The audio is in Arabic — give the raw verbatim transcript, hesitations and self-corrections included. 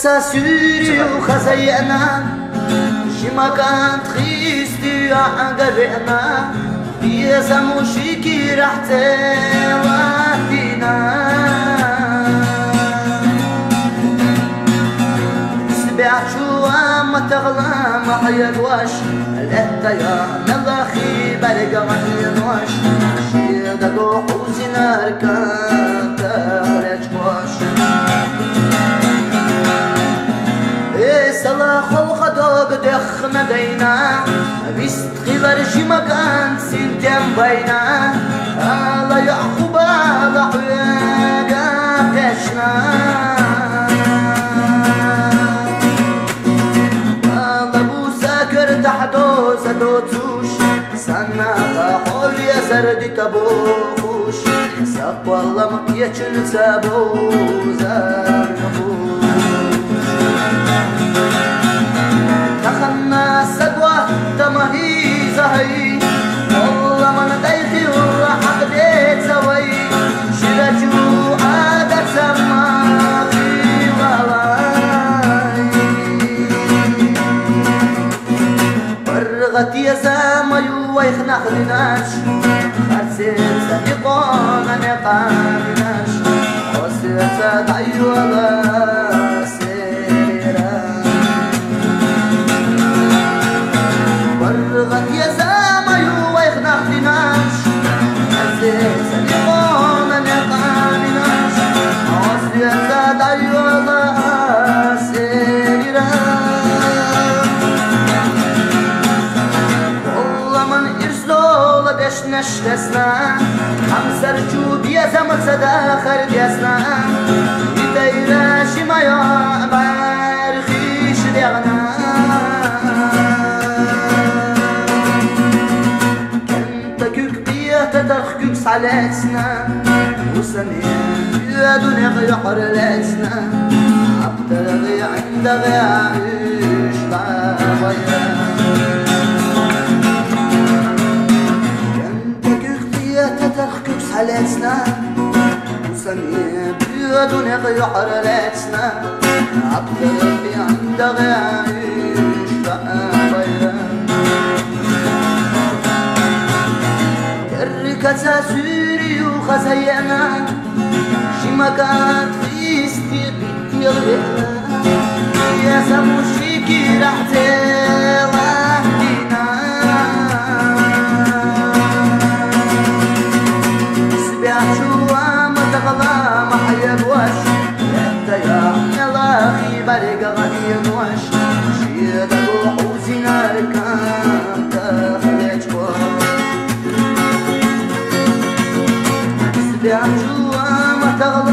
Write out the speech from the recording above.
ساسوري وخزينا شما كان تخيستي عقبنا في سموشيكي راح توافينا سبعت شو ما تغلى ما حيدواش الاتيا نلاخي برقا ما ينواش شيدا قوحوزي ناركان تغرج واش صلاح وخدوق دخ مدينة بيستخيل رجي مكان سنتين بينا الله يعقوب الله حياقا بيشنا الله بو ساكر تحدو زدو توش سنة حول يا زردي تبوش ساق والله مكيشن سابو زرنبوش دخلنا سدوة تمهي زهي والله من دايخي وراح بديت زوي شرجو عادت سماخي وواي برغت يا سامي ويخنا خلناش خرسيت سنقانا نقامناش وسيت سدعي ولا برغت يا زامي ويخنقتناش عزيز اليوم نقامناش عصر يزاد عيوضا سيرا والله من إرسلو لقشناش تسنا خمسر جوب يا زمت سداخر ديسنا يديراشي ما يعبر خيش ديغنا ترخكك صلاتنا وسمين يا دنيا غير حرلاتنا عبد الغي عند غي عيش ضاويا كنتك اختيا تترخكك صلاتنا وسمين يا دنيا غير حرلاتنا عبد الغي عند غي عيش ضاويا كتاسوري وخزينا شي مكان خيستي بيتي غرقنا يا سموشيكي راح توحدينا سبع شوا ما تغلى ما حيبواش حتى يا نلاخي برقا غني نواش شيدا قوحوزي ناركان تخليج واش يا جوا ما تغلى